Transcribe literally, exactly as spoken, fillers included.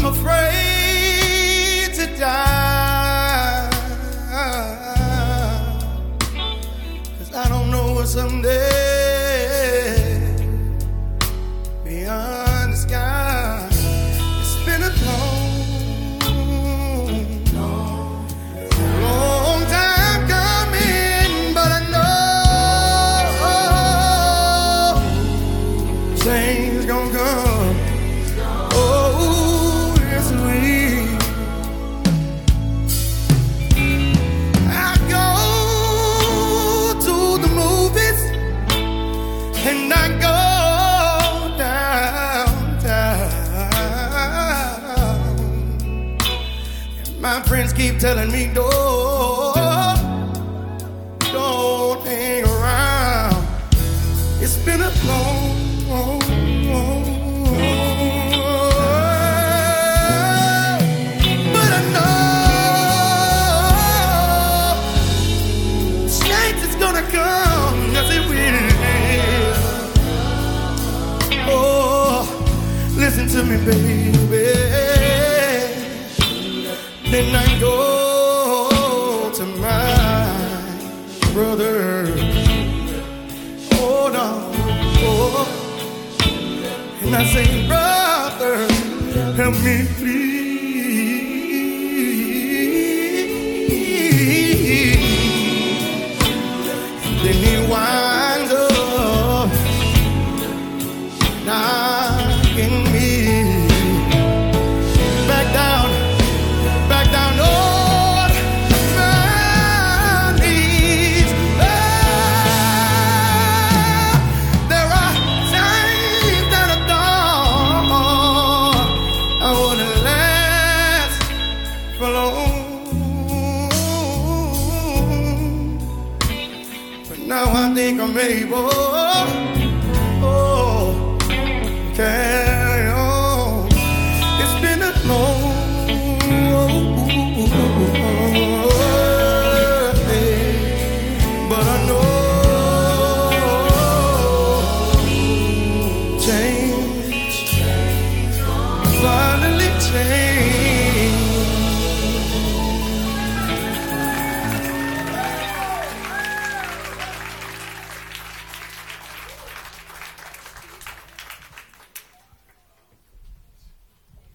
afraid to die, 'cause I don't know what someday beyond the sky. It's been a long, long, long time coming, but I know change gonna come. Oh, yes, we. I go to the movies and I go downtown, and my friends keep telling me, don't, don't hang around. It's been a long, long, long, but I know change is gonna come, yes it will. Oh, listen to me, baby. Then I go to my brother. Hold on, oh, and I say, brother, help me please. Then he winds up knocking me back down, back down on my knees. Ah, there are times that I thought I wouldn't last for long, but now I think I'm able